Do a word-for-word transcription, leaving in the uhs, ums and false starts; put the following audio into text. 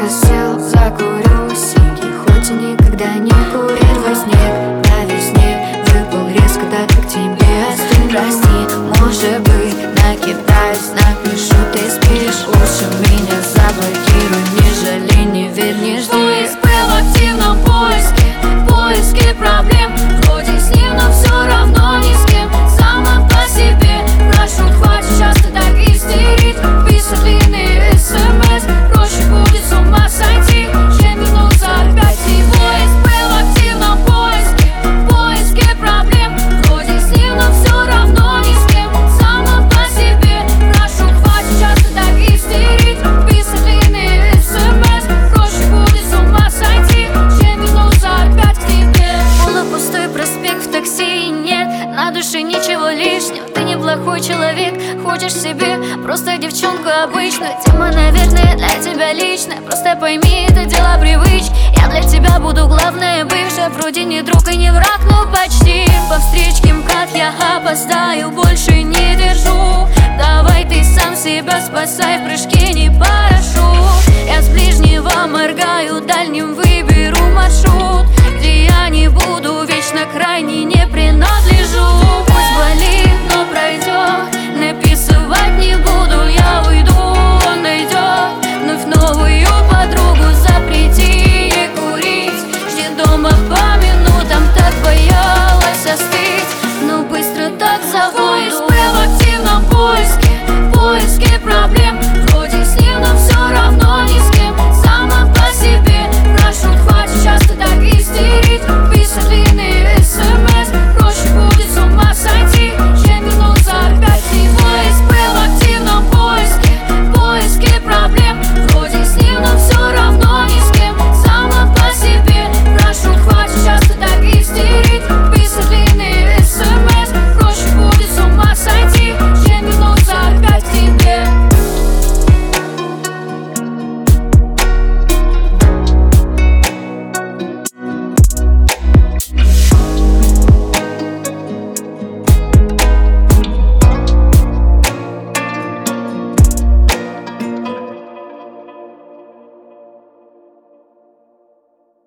сел, закурю синий, хоть и никогда не курит во сне. На весне выпал резко, так как тебе остынь. Прости, может быть, накидаюсь, напишу, ты спишь. Лучше меня заблокируй, не жалей, не верь, не жди. Поиск был в активном поиске, поиске проблем. Вроде с ним, но все равно ни с кем. Сам он по себе. Прошу, хватит часто так истерить, писать длинные смс. Проще будет с ума сойти, чем вернуться опять. И поиск был в активном поиске, поиске проблем. Вроде с ним, но все равно ни с кем. Сам он по себе. Прошу, хватит часто так истерить, писать длинные смс. Проще будет с ума сойти, чем вернуться опять к тебе. Полупустой проспект, в такси и нет на душе ничего лишнего. Ты неплохой человек, хочешь себе просто девчонку обычную. Тема, наверное, для тебя личная. Просто пойми, это дело привычки. Я для тебя буду главная бывшая. Вроде не друг и не враг, но почти. По встречке МКАД я опоздаю, больше не держу. Давай ты сам себя спасай, в прыжке не пара.